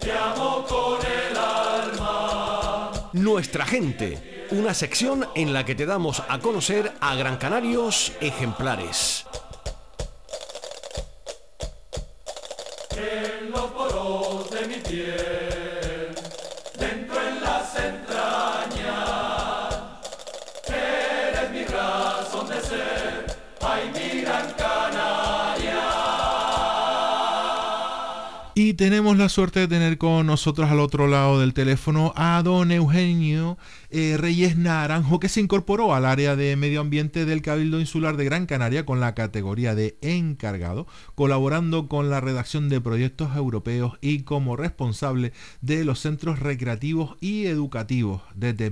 Nuestra gente, una sección en la que te damos a conocer a gran canarios ejemplares. En los poros de mi piel, dentro en las entrañas, eres mi razón de ser, ay mi gran Canaria. Y tenemos la suerte de tener con nosotros al otro lado del teléfono a don Eugenio Reyes Naranjo, que se incorporó al área de medio ambiente del Cabildo Insular de Gran Canaria con la categoría de encargado, colaborando con la redacción de proyectos europeos y como responsable de los centros recreativos y educativos. Desde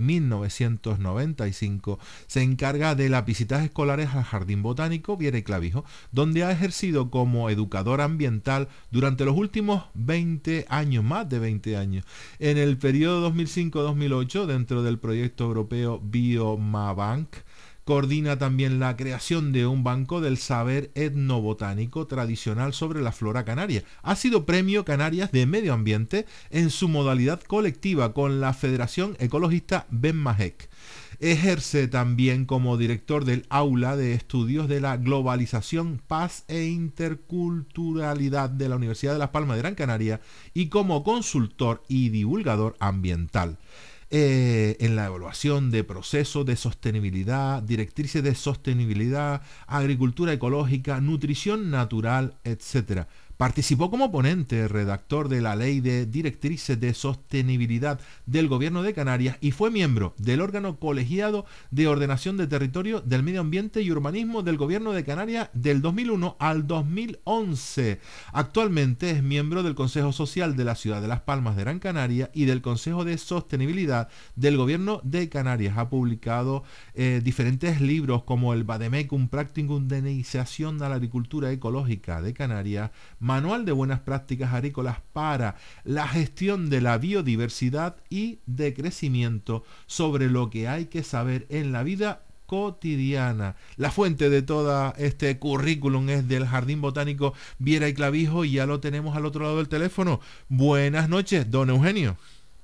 1995 se encarga de las visitas escolares al Jardín Botánico Viera y Clavijo, donde ha ejercido como educador ambiental durante los últimos 20 años, más de 20 años. En el periodo 2005-2008, dentro del proyecto europeo Biomabank, coordina también la creación de un banco del saber etnobotánico tradicional sobre la flora canaria. Ha sido Premio Canarias de Medio Ambiente en su modalidad colectiva con la Federación Ecologista BenMajec. Ejerce también como director del Aula de Estudios de la Globalización, Paz e Interculturalidad de la Universidad de Las Palmas de Gran Canaria y como consultor y divulgador ambiental. En la evaluación de procesos de sostenibilidad, directrices de sostenibilidad, agricultura ecológica, nutrición natural, etc. Participó como ponente, redactor de la Ley de Directrices de Sostenibilidad del Gobierno de Canarias y fue miembro del órgano colegiado de ordenación de territorio del medio ambiente y urbanismo del Gobierno de Canarias del 2001 al 2011. Actualmente es miembro del Consejo Social de la Ciudad de Las Palmas de Gran Canaria y del Consejo de Sostenibilidad del Gobierno de Canarias. Ha publicado diferentes libros como el Vademecum Practicum de Iniciación a la Agricultura Ecológica de Canarias, Manual de Buenas Prácticas Agrícolas para la Gestión de la Biodiversidad y de Crecimiento, sobre lo que hay que saber en la vida cotidiana. La fuente de todo este currículum es del Jardín Botánico Viera y Clavijo y ya lo tenemos al otro lado del teléfono. Buenas noches, don Eugenio.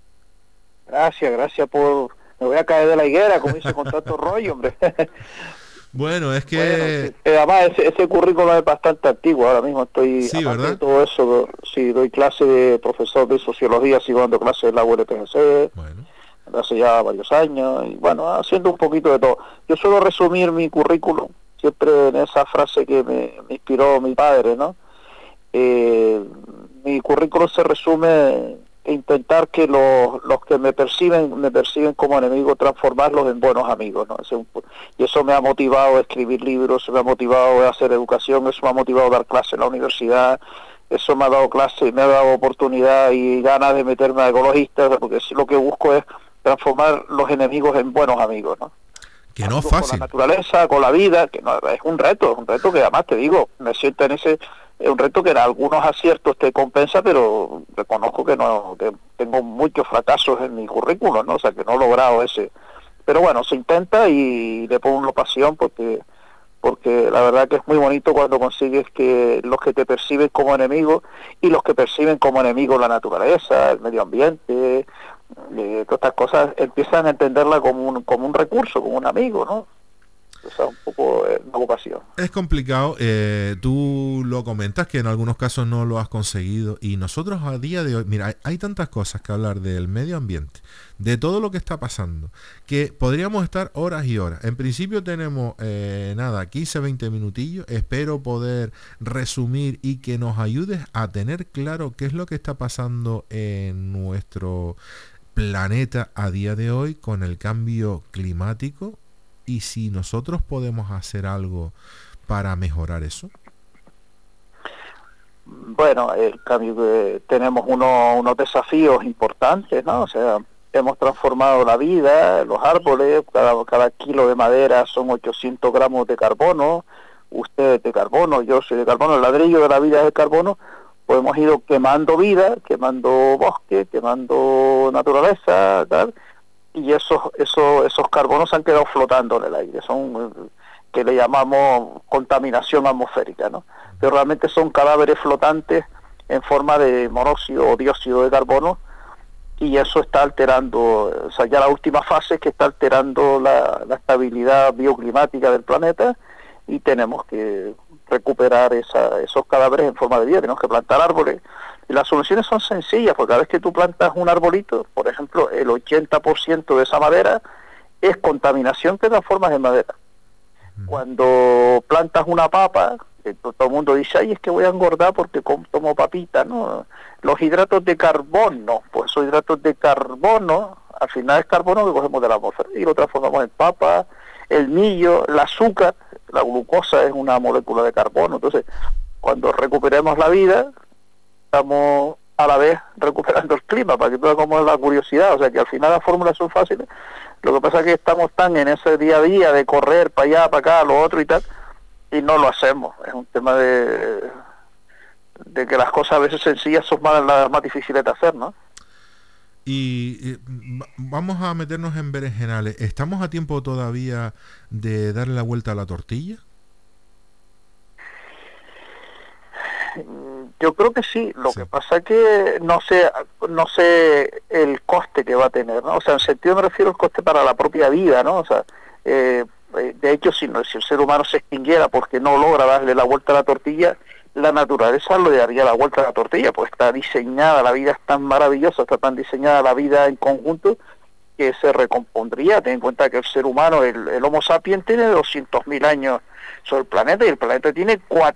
Gracias por... Me voy a caer de la higuera, como dice, con tanto rollo, hombre. Bueno, es que... Bueno, sí. Además, ese currículum es bastante antiguo. Ahora mismo estoy... Sí, ¿verdad? De todo eso, sí, doy clase de profesor de sociología, sigo dando clases en la ULPGC, Bueno. hace ya varios años, y bueno, haciendo un poquito de todo. Yo suelo resumir mi currículum, siempre en esa frase que me inspiró mi padre, ¿no? Mi currículum se resume en intentar que los que me perciben como enemigo, transformarlos en buenos amigos, ¿no? Y eso me ha motivado a escribir libros, eso me ha motivado a hacer educación, eso me ha motivado a dar clases en la universidad, eso me ha dado clase, me ha dado oportunidad y ganas de meterme a ecologista, porque lo que busco es transformar los enemigos en buenos amigos, ¿no? Que no es fácil. Con la naturaleza, con la vida, que no, es un reto que además te digo, me siento en ese... Es un reto que en algunos aciertos te compensa, pero reconozco que no, que tengo muchos fracasos en mi currículum, ¿no? O sea, que no he logrado ese. Pero bueno, se intenta y le pongo una pasión porque la verdad que es muy bonito cuando consigues que los que te perciben como enemigos y los que perciben como enemigos la naturaleza, el medio ambiente, todas estas cosas, empiezan a entenderla como un recurso, como un amigo, ¿no? O sea, un poco una vocación. Es complicado, tú lo comentas que en algunos casos no lo has conseguido y nosotros a día de hoy, mira, hay tantas cosas que hablar del medio ambiente, de todo lo que está pasando, que podríamos estar horas y horas. En principio tenemos 15-20 minutillos, espero poder resumir y que nos ayudes a tener claro qué es lo que está pasando en nuestro planeta a día de hoy con el cambio climático. Y si nosotros podemos hacer algo para mejorar eso. Bueno, el cambio que tenemos unos desafíos importantes, ¿no? O sea, hemos transformado la vida, los árboles, cada kilo de madera son 800 gramos de carbono, usted es de carbono, yo soy de carbono, el ladrillo de la vida es de carbono, pues hemos ido quemando vida, quemando bosque, quemando naturaleza, tal, y esos carbonos han quedado flotando en el aire, son que le llamamos contaminación atmosférica, ¿no? Pero realmente son cadáveres flotantes en forma de monóxido o dióxido de carbono, y eso está alterando, o sea, ya la última fase es que está alterando la estabilidad bioclimática del planeta, y tenemos que recuperar esos cadáveres en forma de vida, tenemos que plantar árboles. Y las soluciones son sencillas, porque cada vez que tú plantas un arbolito, por ejemplo, el 80% de esa madera es contaminación que transformas en madera. Cuando plantas una papa, todo el mundo dice, ay, es que voy a engordar porque tomo papita, ¿no? Los hidratos de carbono, pues esos hidratos de carbono, al final es carbono que cogemos de la atmósfera y lo transformamos en papa, el millo, el azúcar, la glucosa es una molécula de carbono. Entonces, cuando recuperemos la vida, estamos a la vez recuperando el clima, para que tú veas cómo es la curiosidad. O sea, que al final las fórmulas son fáciles, lo que pasa es que estamos tan en ese día a día de correr para allá, para acá, lo otro y tal, y no lo hacemos. Es un tema de que las cosas a veces sencillas son más difíciles de hacer, ¿no? Y vamos a meternos en berenjenales. ¿Estamos a tiempo todavía de darle la vuelta a la tortilla? Yo creo que sí. Lo que pasa es que no sé el coste que va a tener, ¿no? O sea, en sentido me refiero al coste para la propia vida, ¿no? O sea, de hecho, si el ser humano se extinguiera porque no logra darle la vuelta a la tortilla, la naturaleza le daría la vuelta a la tortilla, pues está diseñada, la vida es tan maravillosa, está tan diseñada la vida en conjunto, que se recompondría. Ten en cuenta que el ser humano, el Homo sapiens, tiene 200.000 años sobre el planeta, y el planeta tiene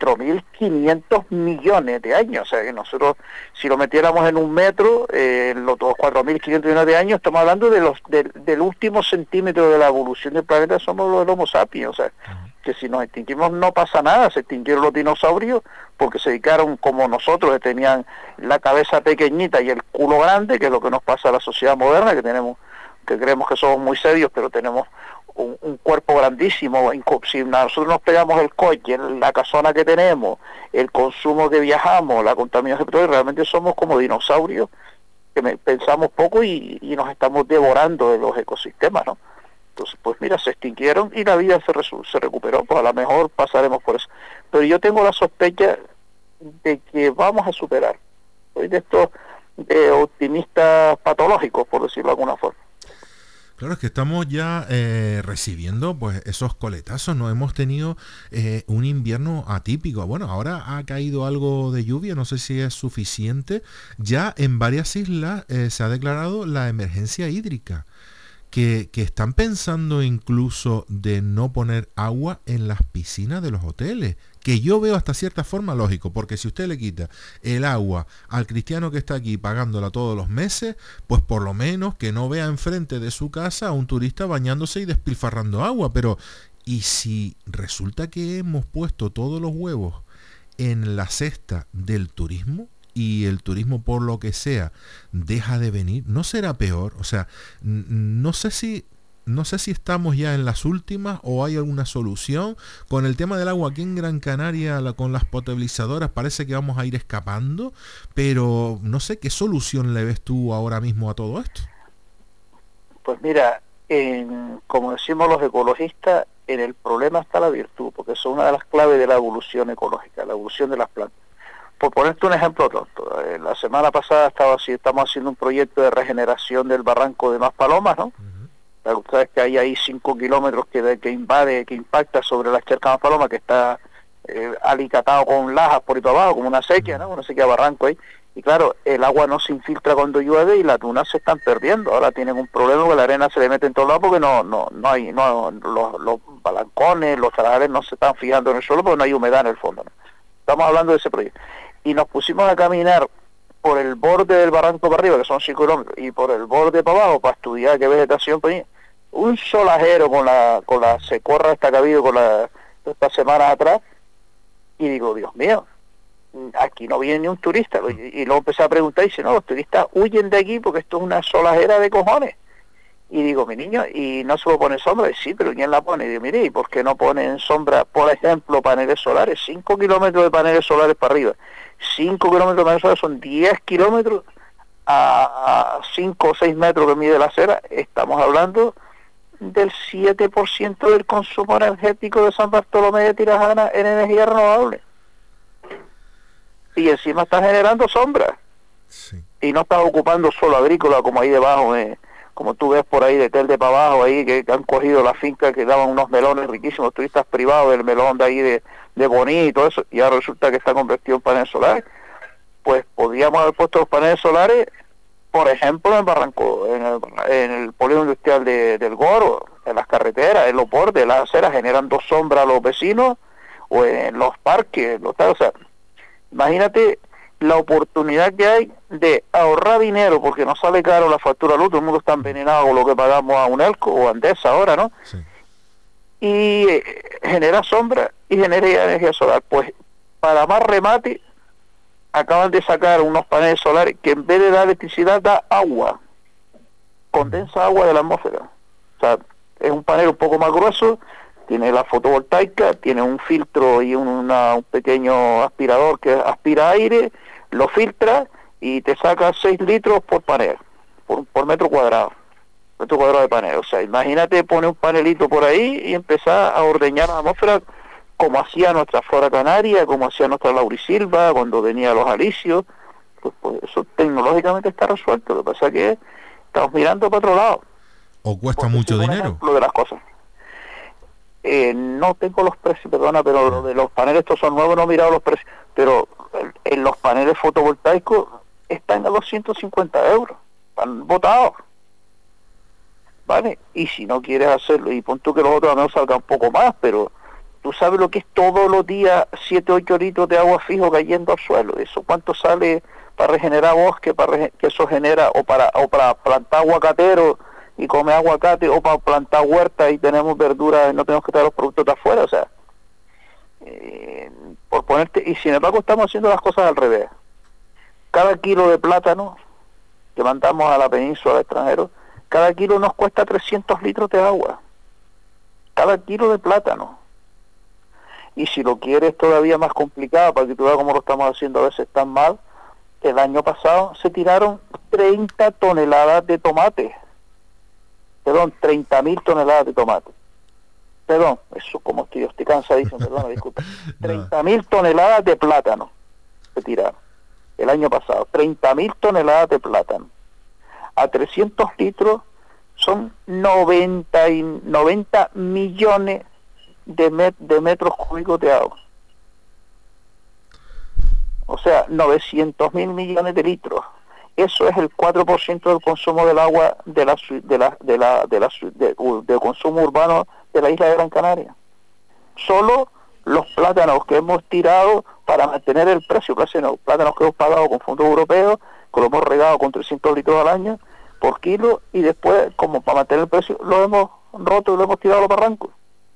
4.500 millones de años. O sea que nosotros, si lo metiéramos en un metro, los 4.500 millones de años, estamos hablando del último centímetro de la evolución del planeta, somos los Homo sapiens. O sea, que si nos extinguimos no pasa nada. Se extinguieron los dinosaurios porque se dedicaron, como nosotros, que tenían la cabeza pequeñita y el culo grande, que es lo que nos pasa a la sociedad moderna, que creemos que somos muy serios, pero tenemos un cuerpo grandísimo. Si nosotros nos pegamos el coche, la casona que tenemos, el consumo que viajamos, la contaminación de petróleo, realmente somos como dinosaurios que pensamos poco y nos estamos devorando de los ecosistemas, ¿no? Entonces, pues mira, se extinguieron y la vida se recuperó. Pues a lo mejor pasaremos por eso. Pero yo tengo la sospecha de que vamos a superar. Soy de estos optimistas patológicos, por decirlo de alguna forma. Claro, es que estamos ya recibiendo pues esos coletazos, ¿no? Hemos tenido un invierno atípico. Bueno, ahora ha caído algo de lluvia, no sé si es suficiente. Ya en varias islas se ha declarado la emergencia hídrica, que están pensando incluso de no poner agua en las piscinas de los hoteles, que yo veo hasta cierta forma lógico, porque si usted le quita el agua al cristiano que está aquí pagándola todos los meses, pues por lo menos que no vea enfrente de su casa a un turista bañándose y despilfarrando agua. Pero ¿y si resulta que hemos puesto todos los huevos en la cesta del turismo y el turismo, por lo que sea, deja de venir? ¿No será peor? O sea, no sé si estamos ya en las últimas o hay alguna solución. Con el tema del agua aquí en Gran Canaria, con las potabilizadoras, parece que vamos a ir escapando, pero no sé qué solución le ves tú ahora mismo a todo esto. Pues mira, como decimos los ecologistas, en el problema está la virtud, porque eso es una de las claves de la evolución ecológica, la evolución de las plantas. Por ponerte un ejemplo tonto, la semana pasada estamos haciendo un proyecto de regeneración del barranco de Maspalomas, ¿no? Sabes que hay ahí 5 kilómetros que impacta sobre la charca de Maspalomas, que está alicatado con lajas por ahí para abajo, como una sequía, ¿no? Una sequía barranco ahí. Y claro, el agua no se infiltra cuando llueve y las dunas se están perdiendo. Ahora tienen un problema porque la arena se le mete en todos lados porque los balancones, los tragales no se están fijando en el suelo porque no hay humedad en el fondo, ¿no? Estamos hablando de ese proyecto. Y nos pusimos a caminar por el borde del barranco para arriba, que son 5 kilómetros, y por el borde para abajo para estudiar qué vegetación ponía. Un solajero con la secorra esta que ha habido estas semanas atrás, y digo, Dios mío, aquí no viene ni un turista. Y luego empecé a preguntar y dice, no, los turistas huyen de aquí porque esto es una solajera de cojones. Y digo, mi niño, ¿y no se puede poner sombra? Y sí, pero ¿quién la pone? Y digo, mire, ¿y por qué no ponen sombra, por ejemplo, paneles solares? 5 kilómetros de paneles solares para arriba. 5 kilómetros de paneles solares son 10 kilómetros a 5 o 6 metros que mide la acera. Estamos hablando del 7% del consumo energético de San Bartolomé de Tirajana en energía renovable. y encima estás generando sombra. Sí. Y no estás ocupando suelo agrícola como ahí debajo, como tú ves por ahí de Telde para abajo, ahí que han cogido la finca que daban unos melones riquísimos, turistas privados del melón de ahí de Boní y todo eso, y ahora resulta que está convertido en paneles solares. Pues podríamos haber puesto los paneles solares, por ejemplo, en Barranco, en el polígono industrial del Goro, en las carreteras, en los bordes, en las aceras, generando sombra a los vecinos, o en los parques, o sea, imagínate la oportunidad que hay de ahorrar dinero, porque no sale caro la factura de luz, todo el mundo está envenenado con lo que pagamos a Unelco o a Endesa ahora, ¿no? Sí. Y genera sombra y genera energía solar. Pues para más remate, acaban de sacar unos paneles solares que en vez de dar electricidad da agua, condensa agua de la atmósfera. O sea, es un panel un poco más grueso, tiene la fotovoltaica, tiene un filtro y un pequeño aspirador que aspira aire, lo filtra y te saca 6 litros por panel, por metro cuadrado de panel. O sea, imagínate poner un panelito por ahí y empezar a ordeñar la atmósfera como hacía nuestra flora canaria, como hacía nuestra laurisilva cuando venía los alisios. Pues eso tecnológicamente está resuelto. Lo que pasa es que estamos mirando para otro lado. ¿O cuesta mucho dinero? Ejemplo de las cosas. No tengo los precios, perdona, pero lo de los paneles, estos son nuevos, no he mirado los precios, pero en los paneles fotovoltaicos están a 250 euros, están botados, ¿vale? Y si no quieres hacerlo, y pon tú que los otros a menos salgan un poco más, pero tú sabes lo que es todos los días 7-8 litros de agua fijo cayendo al suelo. ¿Eso cuánto sale para regenerar bosque, que eso genera, o para plantar aguacatero y comer aguacate, o para plantar huerta y tenemos verduras y no tenemos que traer los productos de afuera? O sea, por ponerte, y sin embargo estamos haciendo las cosas al revés. Cada kilo de plátano que mandamos a la península al extranjero, cada kilo nos cuesta 300 litros de agua. Cada kilo de plátano. Y si lo quieres todavía más complicado, para que tú veas cómo lo estamos haciendo a veces tan mal, el año pasado se tiraron 30 toneladas de tomate. Perdón, 30.000 toneladas de tomate. Perdón, eso como estoy cansadísimo, perdón, disculpa. 30.000 toneladas de plátano se tiraron el año pasado. 30.000 toneladas de plátano. A 300 litros son 90 millones de metros cúbicos de agua. O sea, 900.000 millones de litros. Eso es el 4% del consumo del agua del consumo urbano de la isla de Gran Canaria. Solo los plátanos que hemos tirado para mantener el precio, plátanos que hemos pagado con fondos europeos, que lo hemos regado con 300 litros al año por kilo, y después, como para mantener el precio, lo hemos roto y lo hemos tirado a los barrancos.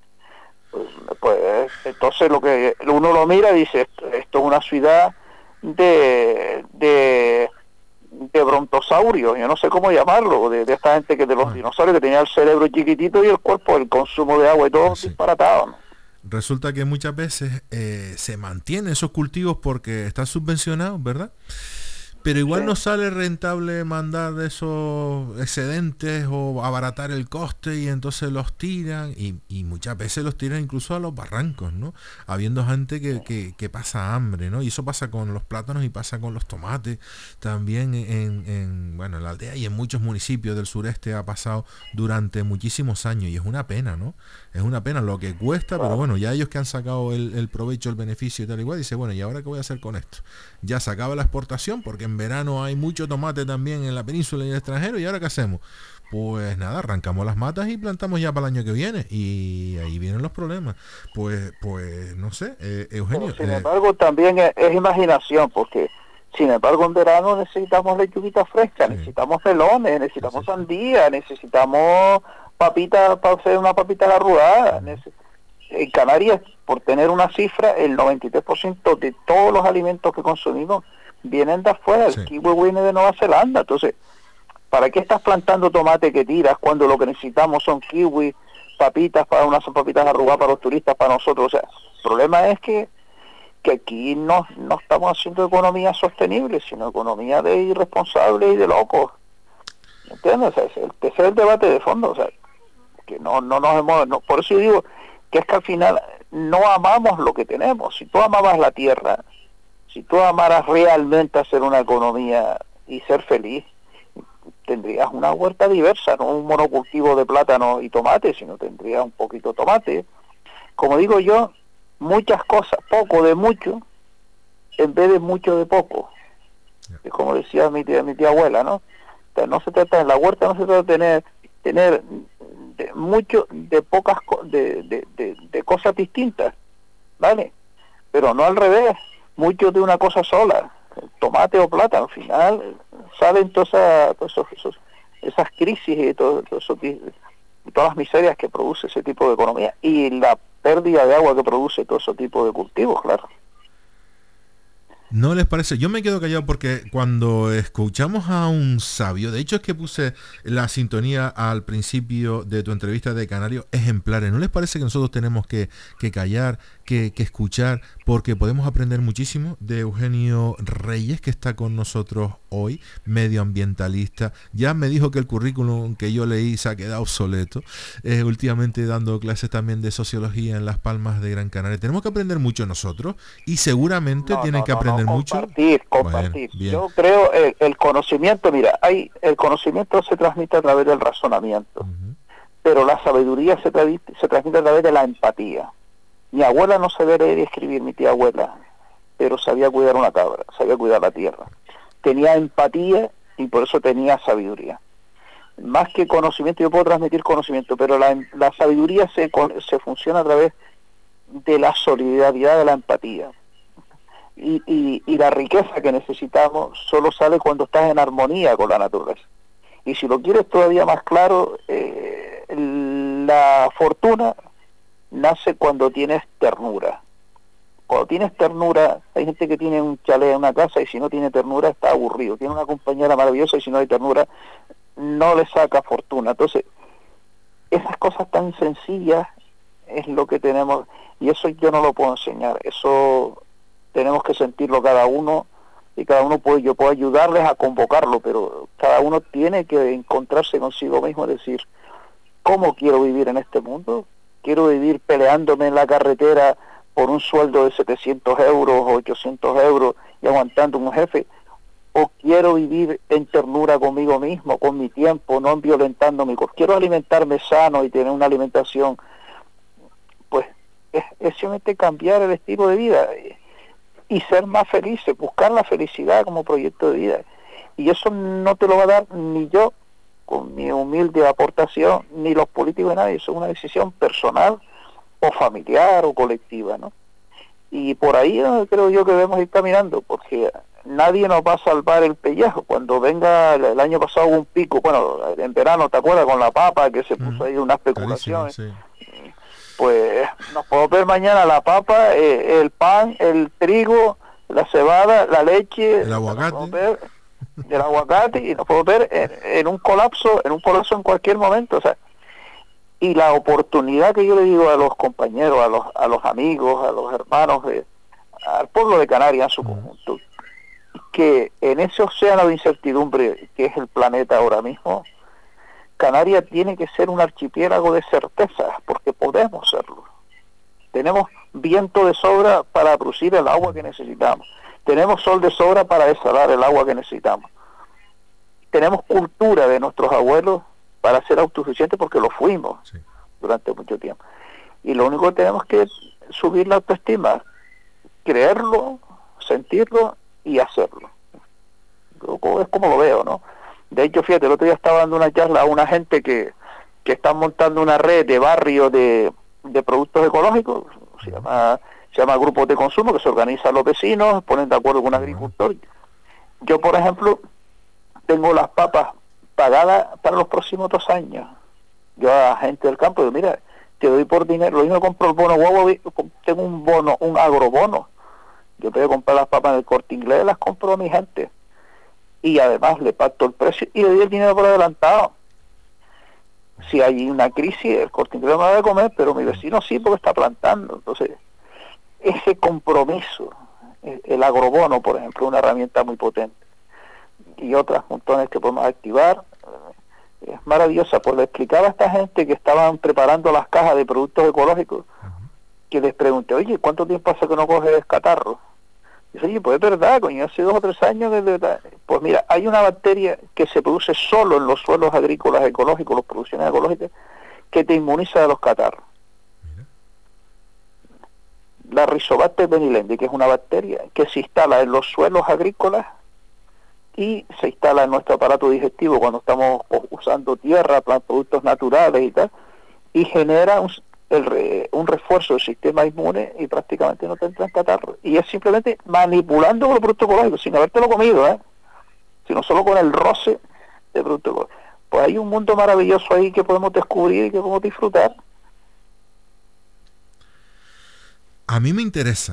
Pues entonces lo que uno lo mira y dice, esto es una ciudad de brontosaurios, yo no sé cómo llamarlo, de esta gente que de los dinosaurios, que tenía el cerebro chiquitito y el cuerpo, el consumo de agua y todo disparatado, ¿no? Resulta que muchas veces se mantienen esos cultivos porque están subvencionados, ¿verdad? Pero igual no sale rentable mandar esos excedentes o abaratar el coste, y entonces los tiran, y muchas veces los tiran incluso a los barrancos, ¿no? Habiendo gente que pasa hambre, ¿no? Y eso pasa con los plátanos y pasa con los tomates también en la aldea y en muchos municipios del sureste ha pasado durante muchísimos años, y es una pena, ¿no? Es una pena lo que cuesta, pero bueno, ya ellos que han sacado el provecho, el beneficio y tal igual, dice, bueno, ¿y ahora qué voy a hacer con esto? Ya se acaba la exportación, porque en verano hay mucho tomate también en la península y en el extranjero, ¿y ahora qué hacemos? Pues nada, arrancamos las matas y plantamos ya para el año que viene, y ahí vienen los problemas. Pues no sé, Eugenio. Pero, sin embargo, también es imaginación, porque sin embargo en verano necesitamos lechuguita fresca, necesitamos melones, necesitamos sandía, necesitamos papitas para hacer una papita arrugada. En Canarias, por tener una cifra, el 93% de todos los alimentos que consumimos vienen de afuera. El kiwi viene de Nueva Zelanda. Entonces, ¿para qué estás plantando tomate que tiras cuando lo que necesitamos son kiwi, papitas, para unas papitas arrugadas para los turistas, para nosotros? O sea, el problema es que aquí no estamos haciendo economía sostenible, sino economía de irresponsables y de locos. ¿Entiendes? O sea, ese es el debate de fondo. O sea, que no nos hemos... por eso yo digo que es que al final no amamos lo que tenemos. Si tú amabas la tierra, Si tú amaras realmente hacer una economía y ser feliz, tendrías una huerta diversa, no un monocultivo de plátano y tomate, sino tendrías un poquito de tomate. Como digo yo, muchas cosas, poco de mucho, en vez de mucho de poco. Es como decía mi tía abuela, ¿no? O sea, no se trata, en la huerta no se trata de tener mucho de pocas de cosas distintas, ¿vale? Pero no al revés, mucho de una cosa sola, tomate o plátano. Al final salen todas esas crisis y todas las miserias que produce ese tipo de economía y la pérdida de agua que produce todo ese tipo de cultivos, claro. ¿No les parece? Yo me quedo callado porque cuando escuchamos a un sabio, de hecho es que puse la sintonía al principio de tu entrevista de Canarios Ejemplares, ¿no les parece que nosotros tenemos que callar, que escuchar, porque podemos aprender muchísimo de Eugenio Reyes, que está con nosotros hoy, medioambientalista? Ya me dijo que el currículum que yo leí se ha quedado obsoleto, últimamente dando clases también de sociología en Las Palmas de Gran Canaria. Tenemos que aprender mucho nosotros y seguramente tienen que aprender mucho. Compartir. Bueno, yo creo el conocimiento, mira, el conocimiento se transmite a través del razonamiento, pero la sabiduría se transmite a través de la empatía. Mi abuela no sabía leer y escribir, mi tía abuela, pero sabía cuidar una cabra, sabía cuidar la tierra. Tenía empatía y por eso tenía sabiduría. Más que conocimiento, yo puedo transmitir conocimiento, pero la sabiduría se funciona a través de la solidaridad, de la empatía. Y la riqueza que necesitamos solo sale cuando estás en armonía con la naturaleza. Y si lo quieres todavía más claro, la fortuna nace cuando tienes ternura. Cuando tienes ternura, hay gente que tiene un chalet en una casa y si no tiene ternura está aburrido. Tiene una compañera maravillosa y si no hay ternura no le saca fortuna. Entonces, esas cosas tan sencillas es lo que tenemos, y eso yo no lo puedo enseñar, eso tenemos que sentirlo cada uno, y cada uno yo puedo ayudarles a convocarlo, pero cada uno tiene que encontrarse consigo mismo y decir, ¿cómo quiero vivir en este mundo? ¿Quiero vivir peleándome en la carretera por un sueldo de 700 euros o 800 euros y aguantando un jefe? ¿O quiero vivir en ternura conmigo mismo, con mi tiempo, no violentando mi cuerpo? ¿Quiero alimentarme sano y tener una alimentación? Pues es simplemente cambiar el estilo de vida y ser más felices, buscar la felicidad como proyecto de vida. Y eso no te lo va a dar ni yo, con mi humilde aportación, ni los políticos de nadie. Eso es una decisión personal o familiar o colectiva, ¿no? Y por ahí creo yo que debemos ir caminando, porque nadie nos va a salvar el pellejo. Cuando venga, el año pasado hubo un pico, bueno, en verano, ¿te acuerdas? Con la papa, que se puso ahí una especulación. Sí. Pues nos podemos ver mañana la papa, el pan, el trigo, la cebada, la leche, el aguacate. El aguacate, y nos podemos ver en un colapso en cualquier momento. O sea, y la oportunidad que yo le digo a los compañeros, a los amigos, a los hermanos, al pueblo de Canarias en su conjunto, que en ese océano de incertidumbre que es el planeta ahora mismo, Canarias tiene que ser un archipiélago de certezas, porque podemos serlo. Tenemos viento de sobra para producir el agua que necesitamos. Tenemos sol de sobra para desalar el agua que necesitamos. Tenemos cultura de nuestros abuelos para ser autosuficientes, porque lo fuimos durante mucho tiempo. Y lo único que tenemos que subir la autoestima, creerlo, sentirlo y hacerlo. Es como lo veo, ¿no? De hecho, fíjate, el otro día estaba dando una charla a una gente que está montando una red de barrios de productos ecológicos, se llama grupos de consumo, que se organizan los vecinos, ponen de acuerdo con un agricultor. Yo, por ejemplo, tengo las papas pagadas para los próximos 2 años. Yo a gente del campo digo, mira, te doy por dinero, lo mismo compro el bono guagua, tengo un bono, un agrobono. Yo te voy a comprar las papas en el Corte Inglés, las compro a mi gente. Y además le pacto el precio y le doy el dinero por adelantado. Si hay una crisis, el Corte Inglés no va a comer, pero mi vecino sí, porque está plantando. Entonces, ese compromiso, el agrobono, por ejemplo, es una herramienta muy potente. Y otras montones que podemos activar, es maravillosa. Pues le explicaba a esta gente que estaban preparando las cajas de productos ecológicos, que les pregunté, oye, ¿cuánto tiempo hace que no coges catarro? Dice, oye, pues es verdad, coño, hace 2 o 3 años que de verdad. Pues mira, hay una bacteria que se produce solo en los suelos agrícolas ecológicos, las producciones ecológicas, que te inmuniza de los catarros. La Rizobacter benilendi, que es una bacteria que se instala en los suelos agrícolas y se instala en nuestro aparato digestivo cuando estamos usando tierra, productos naturales y tal, y genera un refuerzo del sistema inmune y prácticamente no te entra en catarro. Y es simplemente manipulando con los productos ecológicos, sin habértelo comido, sino solo con el roce de productos ecológicos. Pues hay un mundo maravilloso ahí que podemos descubrir y que podemos disfrutar. A mí me interesa.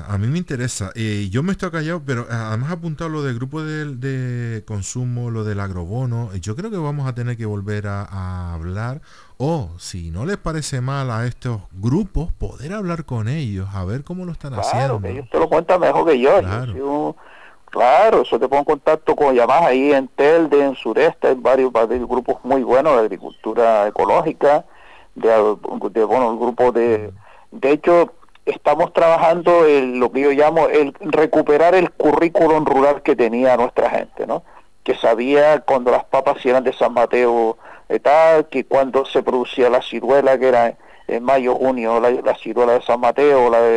Yo me estoy callado, pero además apuntado lo del grupo de consumo, lo del agrobono. Yo creo que vamos a tener que volver a hablar, o si no les parece mal a estos grupos, poder hablar con ellos, a ver cómo lo están haciendo. Claro, que ellos te lo cuentan mejor que yo. Claro. Claro, eso te pongo en contacto con llamadas ahí en Telde, en Sureste, hay varios grupos muy buenos de agricultura ecológica, el grupo de hecho, estamos trabajando en lo que yo llamo el recuperar el currículum rural que tenía nuestra gente, ¿no? Que sabía cuando las papas eran de San Mateo, tal, que cuando se producía la ciruela, que era en mayo, junio, la ciruela de San Mateo, o la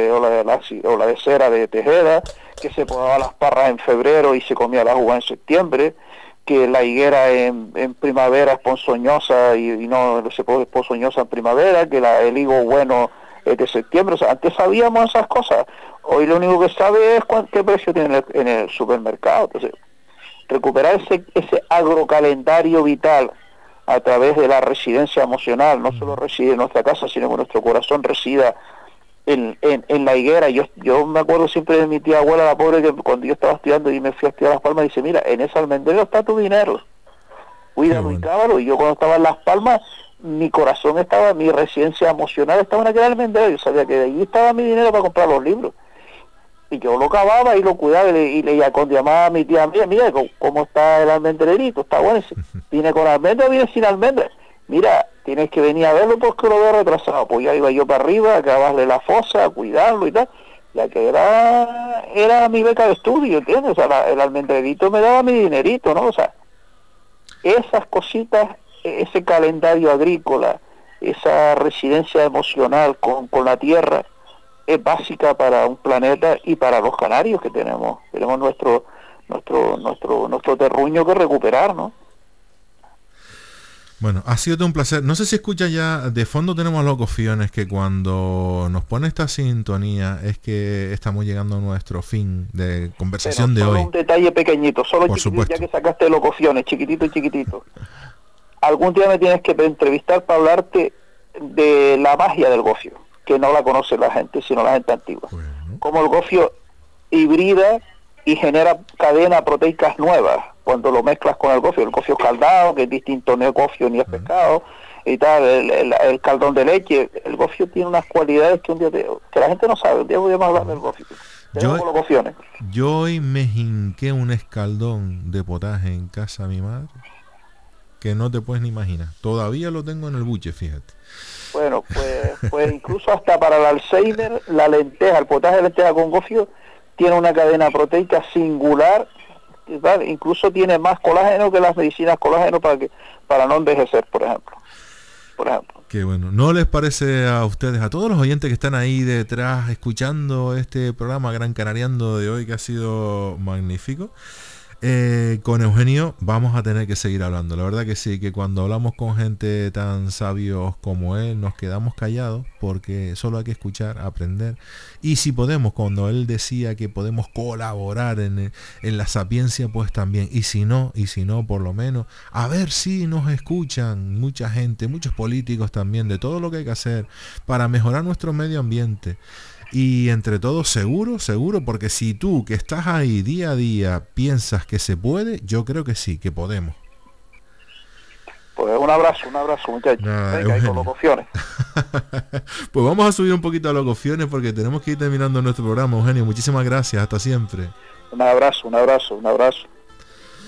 de cera de Tejeda, que se podaba las parras en febrero y se comía la uva en septiembre, que la higuera en primavera es ponzoñosa y no se puede ponzoñosa en primavera, que el higo bueno de septiembre. O sea, antes sabíamos esas cosas, hoy lo único que sabe es qué precio tiene en el supermercado. Entonces, recuperar ese agrocalendario vital a través de la residencia emocional, no solo reside en nuestra casa, sino que nuestro corazón resida en la higuera. Yo me acuerdo siempre de mi tía abuela, la pobre, que cuando yo estaba estudiando y me fui a estudiar Las Palmas, dice, mira, en ese almendrero está tu dinero, cuídalo y cábalo. Y yo cuando estaba en Las Palmas, mi corazón estaba, mi residencia emocional estaba en aquel almendrero. Yo sabía que de allí estaba mi dinero para comprar los libros. Y yo lo cavaba y lo cuidaba y le llamaba a mi tía, mira cómo está el almendrerito, está bueno. ¿Viene con almendra o viene sin almendra? Mira, tienes que venir a verlo porque lo veo retrasado. Pues ya iba yo para arriba, a cavarle la fosa, a cuidarlo y tal. Ya que era mi beca de estudio, ¿entiendes? O sea, el almendrerito me daba mi dinerito, ¿no? O sea, esas cositas, ese calendario agrícola, esa residencia emocional con la tierra, es básica para un planeta y para los canarios que tenemos nuestro terruño que recuperar, ¿no? Bueno, ha sido un placer. No sé si escucha ya, de fondo tenemos los cofiones, que cuando nos pone esta sintonía es que estamos llegando a nuestro fin de conversación de hoy. Un detalle pequeñito, solo por chiquitito, supuesto. Ya que sacaste los cofiones, chiquitito. Algún día me tienes que entrevistar para hablarte de la magia del gofio, que no la conoce la gente, sino la gente antigua. Bueno. Como el gofio hibrida y genera cadenas proteicas nuevas cuando lo mezclas con el gofio escaldado, que es distinto, no es gofio ni es pescado, y tal, el caldón de leche. El gofio tiene unas cualidades que un día que la gente no sabe. Un día podemos hablar del gofio. Yo hoy me hinqué un escaldón de potaje en casa de mi madre, que no te puedes ni imaginar. Todavía lo tengo en el buche, fíjate. Bueno, pues incluso hasta para el Alzheimer, el potaje de lenteja con gofio tiene una cadena proteica singular, ¿vale? Incluso tiene más colágeno que las medicinas colágeno para no envejecer, por ejemplo. Qué bueno. ¿No les parece a ustedes, a todos los oyentes que están ahí detrás escuchando este programa Gran Canariando de hoy, que ha sido magnífico? Con Eugenio vamos a tener que seguir hablando. La verdad que sí, que cuando hablamos con gente tan sabios como él nos quedamos callados, porque solo hay que escuchar, aprender. Y si podemos, cuando él decía que podemos colaborar en la sapiencia, pues también. Y si no, por lo menos a ver si nos escuchan mucha gente, muchos políticos también, de todo lo que hay que hacer para mejorar nuestro medio ambiente. Y entre todos seguro, porque si tú que estás ahí día a día piensas que se puede, yo creo que sí, que podemos. Pues un abrazo muchachos. Venga, y con los cofiones. Pues vamos a subir un poquito a los cofiones porque tenemos que ir terminando nuestro programa, Eugenio. Muchísimas gracias, hasta siempre. Un abrazo.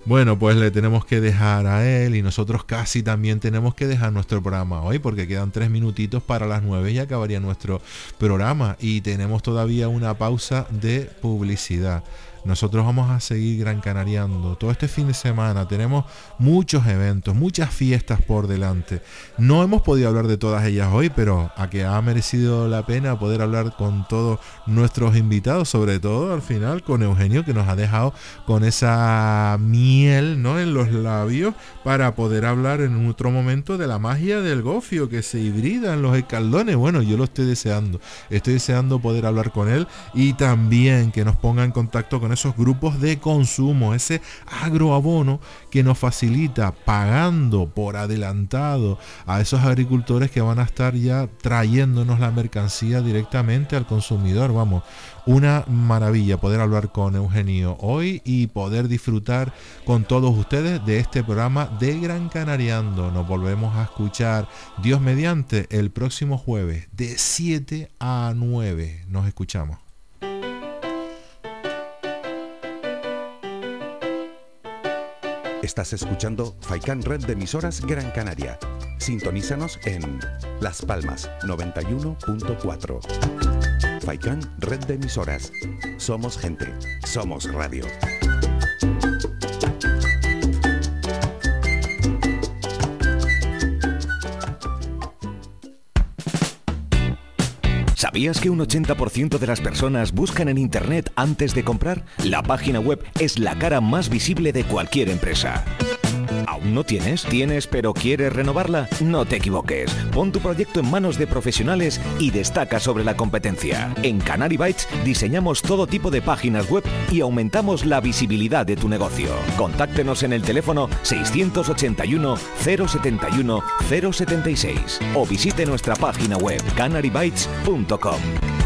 Bueno, pues le tenemos que dejar a él y nosotros casi también tenemos que dejar nuestro programa hoy porque quedan 3 minutitos para las 9 y acabaría nuestro programa y tenemos todavía una pausa de publicidad. Nosotros vamos a seguir Gran Canariando todo este fin de semana. Tenemos muchos eventos, muchas fiestas por delante. No hemos podido hablar de todas ellas hoy, pero a que ha merecido la pena poder hablar con todos nuestros invitados, sobre todo al final con Eugenio, que nos ha dejado con esa miel, ¿no?, en los labios para poder hablar en otro momento de la magia del gofio que se hibrida en los escaldones. Bueno, yo lo estoy deseando poder hablar con él y también que nos ponga en contacto con esos grupos de consumo, ese agroabono que nos facilita pagando por adelantado a esos agricultores que van a estar ya trayéndonos la mercancía directamente al consumidor. Vamos, una maravilla poder hablar con Eugenio hoy y poder disfrutar con todos ustedes de este programa de Gran Canariando. Nos volvemos a escuchar, Dios mediante, el próximo jueves de 7 a 9. Nos escuchamos. Estás escuchando Faikan Red de Emisoras Gran Canaria. Sintonízanos en Las Palmas 91.4. Faikan Red de Emisoras. Somos gente, somos radio. ¿Sabías que un 80% de las personas buscan en Internet antes de comprar? La página web es la cara más visible de cualquier empresa. ¿Aún no tienes? ¿Tienes pero quieres renovarla? No te equivoques. Pon tu proyecto en manos de profesionales y destaca sobre la competencia. En Canary Bytes diseñamos todo tipo de páginas web y aumentamos la visibilidad de tu negocio. Contáctenos en el teléfono 681 071 076 o visite nuestra página web canarybytes.com.